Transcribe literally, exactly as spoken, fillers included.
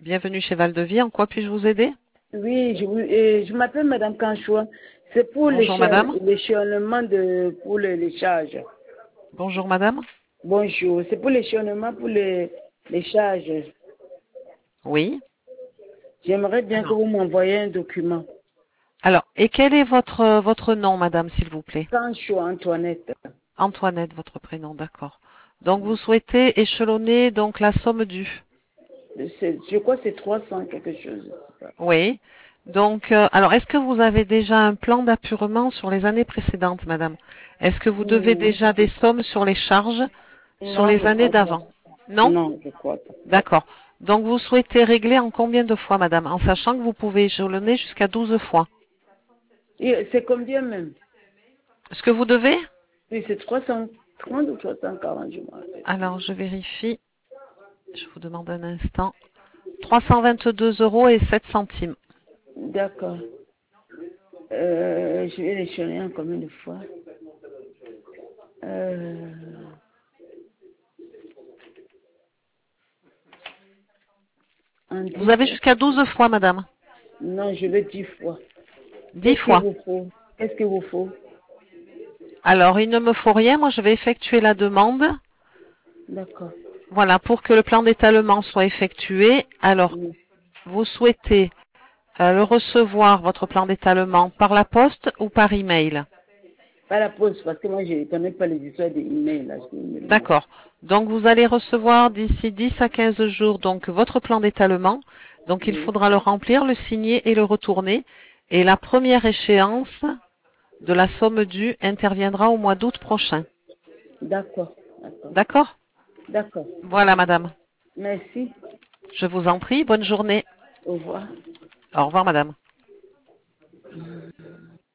Bienvenue chez Val-de-Vie. En quoi puis-je vous aider? Oui, je, vous- euh, je m'appelle Madame Kanchoua. C'est pour Bonjour l'échelle- madame. l'échelonnement de pour les, les charges. Bonjour madame. Bonjour, c'est pour l'échelonnement pour les, les charges. Oui. J'aimerais bien que Alors, vous m'envoyiez un document. alors, et quel est votre votre nom, madame, s'il vous plaît? Kanchoua Antoinette. Antoinette, votre prénom, d'accord. Donc vous souhaitez échelonner donc la somme due. C'est- Je crois que c'est trois cents quelque chose. Je sais pas. Oui. Donc, euh, alors, est-ce que vous avez déjà un plan d'apurement sur les années précédentes, madame? Est-ce que vous devez Hmm, déjà des sommes sur les charges sur Non, les je années crois pas. d'avant? Non? Non, je crois pas. D'accord. Donc vous souhaitez régler en combien de fois, madame, en sachant que vous pouvez échelonner jusqu'à douze fois. Et c'est combien même? Ce que vous devez? Oui, c'est trois cent trente ou trois cent quarante, je me rappelle. Alors, je vérifie. Je vous demande un instant. trois cent vingt-deux euros et sept centimes. D'accord. Euh, je vais l'échelonner en combien de fois? Euh, en Vous dix avez fois. jusqu'à douze fois, madame. Non, je veux dix fois. dix Qu'est-ce qu'il fois. vous faut? Qu'est-ce qu'il vous faut? Alors, il ne me faut rien. Moi, je vais effectuer la demande. D'accord. Voilà, pour que le plan d'étalement soit effectué. Alors, Oui. vous souhaitez euh, le recevoir, votre plan d'étalement, par la poste ou par email? Pas la pause, parce que moi, je ne connais pas les histoires des emails. Là, je me demande. D'accord. Donc, vous allez recevoir d'ici dix à quinze jours donc votre plan d'étalement. Donc, il Oui. faudra le remplir, le signer et le retourner. Et la première échéance de la somme due interviendra au mois d'août prochain. D'accord. D'accord. D'accord? D'accord. Voilà, madame. Merci. Je vous en prie. Bonne journée. Au revoir. Au revoir, madame.